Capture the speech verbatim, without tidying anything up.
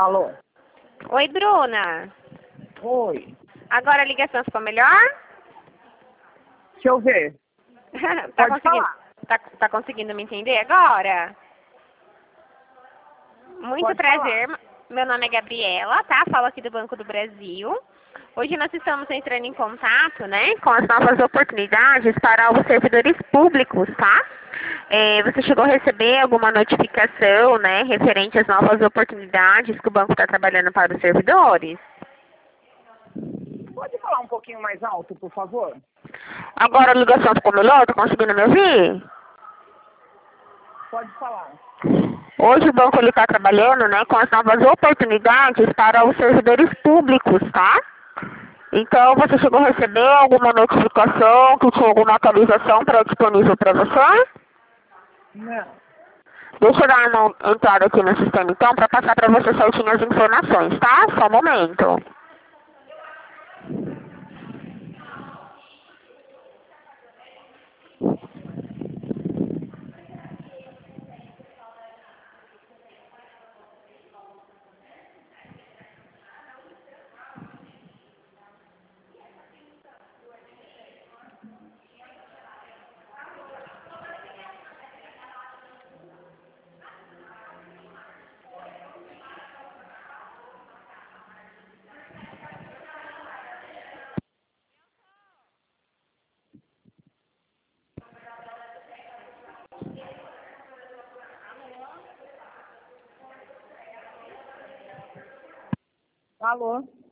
Alô? Oi, Bruna. Oi. Agora a ligação ficou melhor? Deixa eu ver. tá, Pode conseguindo, falar. tá, tá conseguindo me entender agora? Muito Pode prazer. Meu nome é Gabriela, tá? Falo aqui do Banco do Brasil. Hoje nós estamos entrando em contato, né, com as novas oportunidades para os servidores públicos, tá? É, você chegou a receber alguma notificação, né, referente às novas oportunidades que o banco está trabalhando para os servidores? Pode falar um pouquinho mais alto, por favor? Agora a ligação ficou melhor? Tá conseguindo me ouvir? Pode falar. Hoje o banco está trabalhando, né, com as novas oportunidades para os servidores públicos, tá? Então, você chegou a receber alguma notificação que tinha alguma atualização para disponível para você? Não. Deixa eu dar uma entrada aqui no sistema, então, para passar para você certinho as informações, tá? Só um momento. Alô?